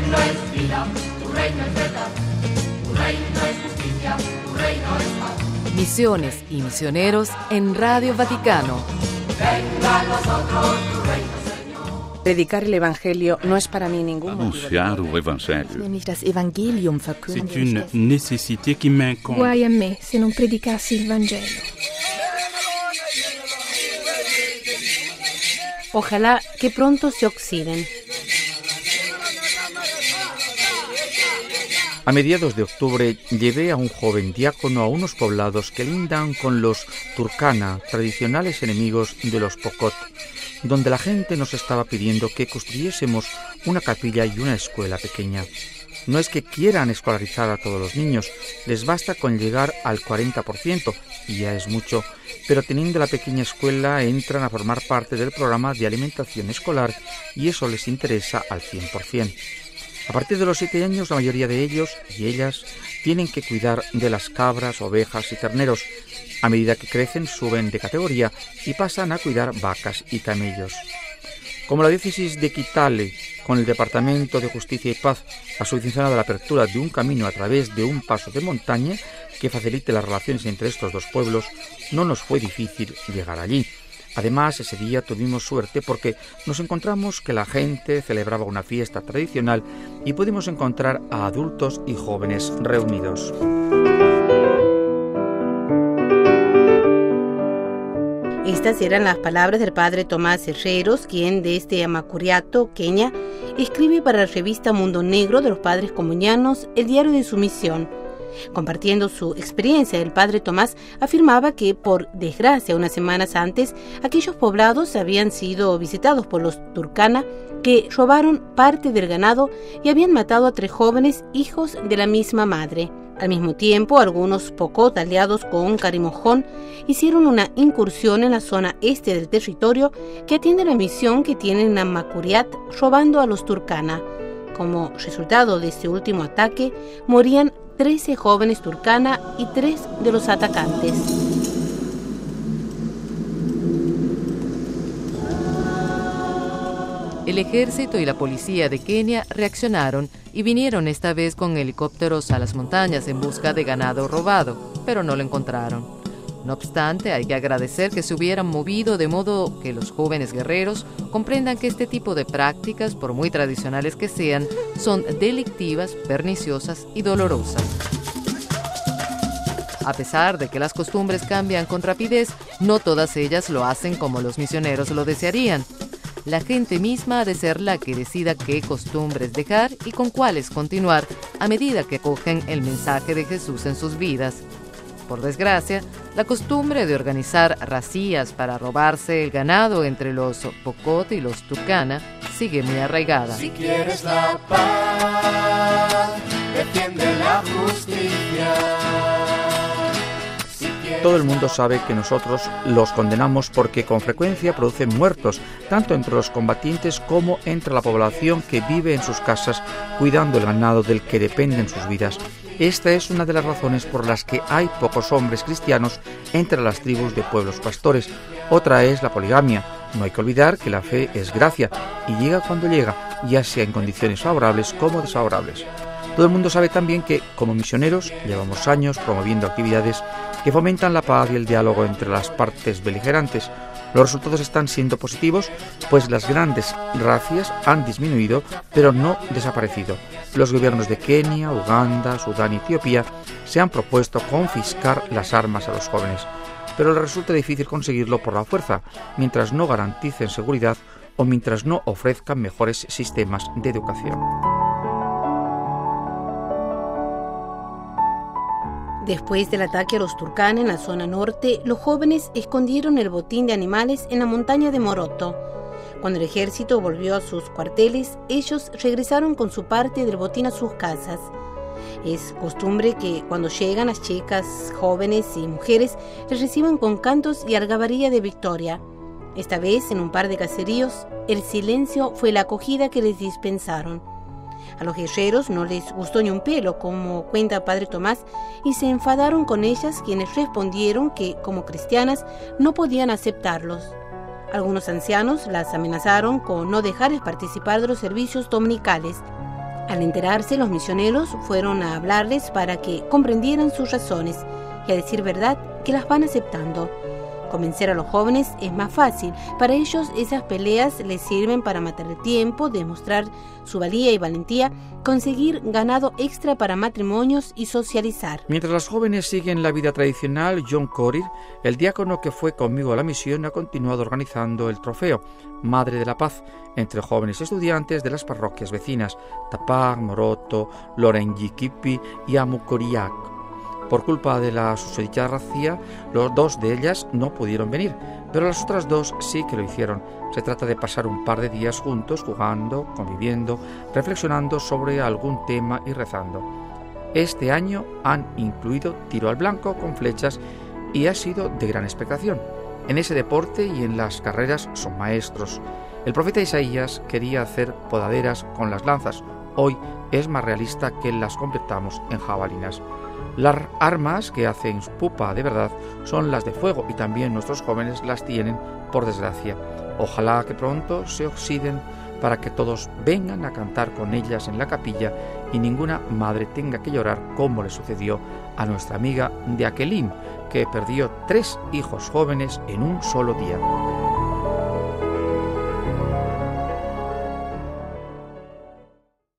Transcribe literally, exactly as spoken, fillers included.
reino es vida, tu reino es verdad, tu reino es justicia, tu reino es paz. Misiones y misioneros en Radio Vaticano. Venga a nosotros tu reino, Señor. Predicar el Evangelio no es para mí ningún Anunciar o Evangelho Nämlich das Evangelium verkündigen. C'est une nécessité qui m'incombe. Guai a me se non predicassi il Vangelo. Ojalá que pronto se oxiden. A mediados de octubre llevé a un joven diácono a unos poblados que lindan con los Turkana, tradicionales enemigos de los Pokot, donde la gente nos estaba pidiendo que construyésemos una capilla y una escuela pequeña. No es que quieran escolarizar a todos los niños, les basta con llegar al cuarenta por ciento, y ya es mucho, pero teniendo la pequeña escuela entran a formar parte del programa de alimentación escolar y eso les interesa al cien por ciento. A partir de los siete años, la mayoría de ellos y ellas tienen que cuidar de las cabras, ovejas y terneros. A medida que crecen, suben de categoría y pasan a cuidar vacas y camellos. Como la diócesis de Kitale, con el Departamento de Justicia y Paz, ha subvencionado la apertura de un camino a través de un paso de montaña que facilite las relaciones entre estos dos pueblos, no nos fue difícil llegar allí. Además, ese día tuvimos suerte porque nos encontramos que la gente celebraba una fiesta tradicional y pudimos encontrar a adultos y jóvenes reunidos. Estas eran las palabras del padre Tomás Herreros, quien desde Amacuriato, Kenia, escribe para la revista Mundo Negro de los Padres Comunianos, el diario de su misión. Compartiendo su experiencia, el padre Tomás afirmaba que, por desgracia, unas semanas antes, aquellos poblados habían sido visitados por los Turkana, que robaron parte del ganado y habían matado a tres jóvenes hijos de la misma madre. Al mismo tiempo, algunos Pokot, aliados con Karimojón, hicieron una incursión en la zona este del territorio que atiende la misión que tienen en Amacuriat, robando a los Turkana. Como resultado de este último ataque, morían trece jóvenes Turkana y tres de los atacantes. El ejército y la policía de Kenia reaccionaron y vinieron esta vez con helicópteros a las montañas en busca de ganado robado, pero no lo encontraron. No obstante, hay que agradecer que se hubieran movido de modo que los jóvenes guerreros comprendan que este tipo de prácticas, por muy tradicionales que sean, son delictivas, perniciosas y dolorosas. A pesar de que las costumbres cambian con rapidez, no todas ellas lo hacen como los misioneros lo desearían. La gente misma ha de ser la que decida qué costumbres dejar y con cuáles continuar a medida que acogen el mensaje de Jesús en sus vidas. Por desgracia, la costumbre de organizar racías para robarse el ganado entre los Pokot y los Turkana sigue muy arraigada. Si quieres la paz, defiende la justicia. Todo el mundo sabe que nosotros los condenamos porque con frecuencia producen muertos, tanto entre los combatientes como entre la población que vive en sus casas cuidando el ganado del que dependen sus vidas. Esta es una de las razones por las que hay pocos hombres cristianos entre las tribus de pueblos pastores. Otra es la poligamia. No hay que olvidar que la fe es gracia y llega cuando llega, ya sea en condiciones favorables como desfavorables. Todo el mundo sabe también que, como misioneros, llevamos años promoviendo actividades que fomentan la paz y el diálogo entre las partes beligerantes. Los resultados están siendo positivos, pues las grandes racias han disminuido, pero no desaparecido. Los gobiernos de Kenia, Uganda, Sudán y Etiopía se han propuesto confiscar las armas a los jóvenes, pero les resulta difícil conseguirlo por la fuerza, mientras no garanticen seguridad o mientras no ofrezcan mejores sistemas de educación. Después del ataque a los Turkana en la zona norte, los jóvenes escondieron el botín de animales en la montaña de Moroto. Cuando el ejército volvió a sus cuarteles, ellos regresaron con su parte del botín a sus casas. Es costumbre que cuando llegan las chicas, jóvenes y mujeres les reciban con cantos y algarabía de victoria. Esta vez, en un par de caseríos, el silencio fue la acogida que les dispensaron. A los guerreros no les gustó ni un pelo, como cuenta Padre Tomás, y se enfadaron con ellas, quienes respondieron que, como cristianas, no podían aceptarlos. Algunos ancianos las amenazaron con no dejarles participar de los servicios dominicales. Al enterarse, los misioneros fueron a hablarles para que comprendieran sus razones y, a decir verdad, que las van aceptando. Convencer a los jóvenes es más fácil. Para ellos esas peleas les sirven para matar el tiempo, demostrar su valía y valentía, conseguir ganado extra para matrimonios y socializar. Mientras los jóvenes siguen la vida tradicional, John Corir, el diácono que fue conmigo a la misión, ha continuado organizando el trofeo Madre de la Paz entre jóvenes estudiantes de las parroquias vecinas Tapag, Moroto, Lorenyiquipi y Amukoriak. Por culpa de la susodicha racía, los dos de ellas no pudieron venir, pero las otras dos sí que lo hicieron. Se trata de pasar un par de días juntos, jugando, conviviendo, reflexionando sobre algún tema y rezando. Este año han incluido tiro al blanco con flechas y ha sido de gran expectación. En ese deporte y en las carreras son maestros. El profeta Isaías quería hacer podaderas con las lanzas. Hoy es más realista que las completamos en jabalinas. Las armas que hacen pupa de verdad son las de fuego y también nuestros jóvenes las tienen, por desgracia. Ojalá que pronto se oxiden para que todos vengan a cantar con ellas en la capilla y ninguna madre tenga que llorar como le sucedió a nuestra amiga de Aquelín, que perdió tres hijos jóvenes en un solo día.